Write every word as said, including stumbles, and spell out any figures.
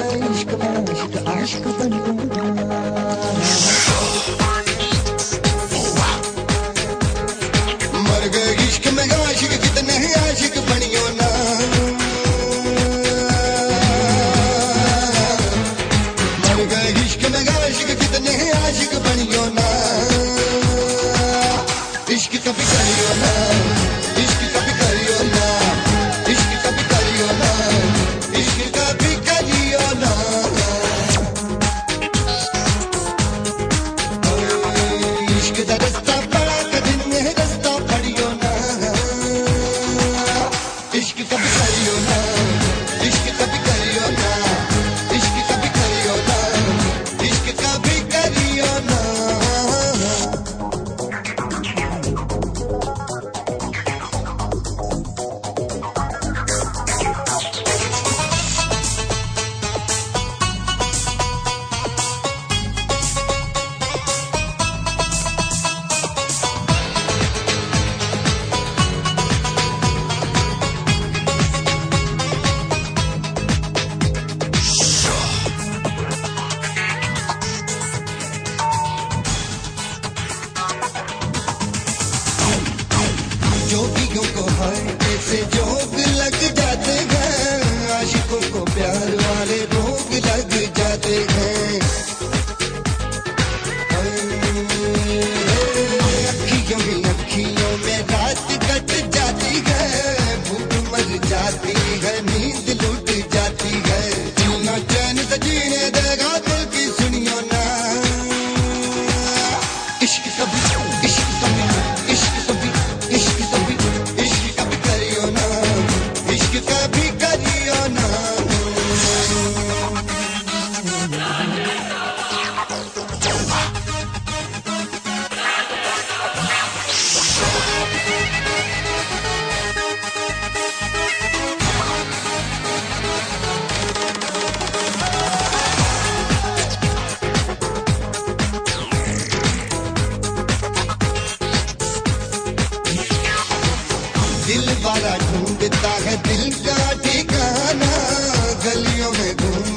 इश्क में इश्क आशिक बनूंगा। मर गए इश्क में आशिक कितने आशिक बनियो ना। मर गए इश्क में आशिक कितने आशिक बनियो ना। इश्क कभी करियो ना, इश्क कभी करियो ना, इश्क कभी करियो ना, इश्क कभी करियो ना। इश्क दा रास्ता बड़ा कठिन है, रास्ता पड़ियो ना। इश्क कभी करियो ना, इश्क कभी करियो ना, इश्क कभी करियो ना, इश्क कभी करियो ना। जोगियों को हर कैसे जोग लग जाते हैं, आशिकों को प्यार वाले रोग लग जाते हैं। अखियों ही अखियों में रात कट जाती है, भूख मर जाती है, नींद लुट जाती है। जीना चैन से जीने देगा दिल की सुनियो ना। इश्क कभी इश्क कभी इश्क कभी इश्क कभी इश्क कभी करियो ना, इश्क कभी करियो ना। दिल वाला ढूंढता है दिल का ठिकाना, गलियों में घूम